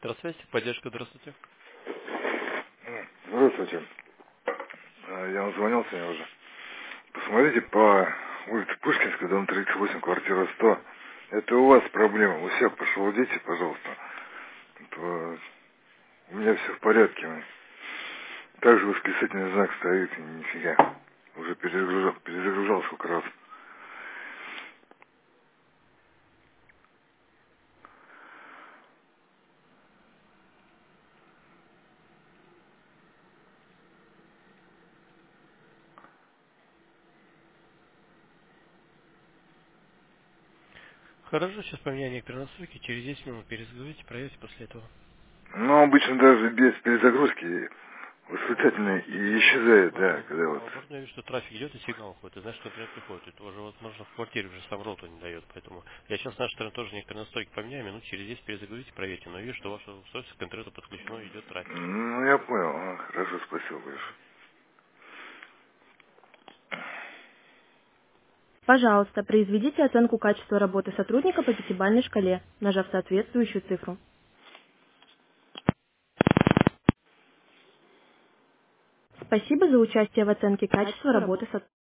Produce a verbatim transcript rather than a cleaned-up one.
Здравствуйте, поддержка, здравствуйте. Здравствуйте. А, Я вам звонил сегодня уже. Посмотрите по улице Пушкинской, дом тридцать восемь, квартира сто. Это у вас проблема. Вы всех пошелудите, пожалуйста. То у меня все в порядке. Также восклицательный знак стоит, и нифига. Уже перезагружал, перезагружал сколько раз. Хорошо, сейчас поменяю некоторые настройки, через десять минут перезагрузите, проверьте после этого. Но обычно даже без перезагрузки восклицательный Ну, и видите, исчезает, да, возможно, когда вот. возможно, я вижу, что трафик идет и сигнал уходит. И значит, например, приходит. Это уже, возможно, в квартире уже сам роутер не дает. Поэтому я сейчас в нашей стороне тоже некоторые настройки поменяю, минут через десять перезагрузите, проверьте. Но вижу, что ваше устройство к интернету подключено, идет трафик. Ну, я понял. А, Хорошо, спасибо большое. Пожалуйста, произведите оценку качества работы сотрудника по пятибалльной шкале, нажав соответствующую цифру. Спасибо за участие в оценке качества работы сотрудника.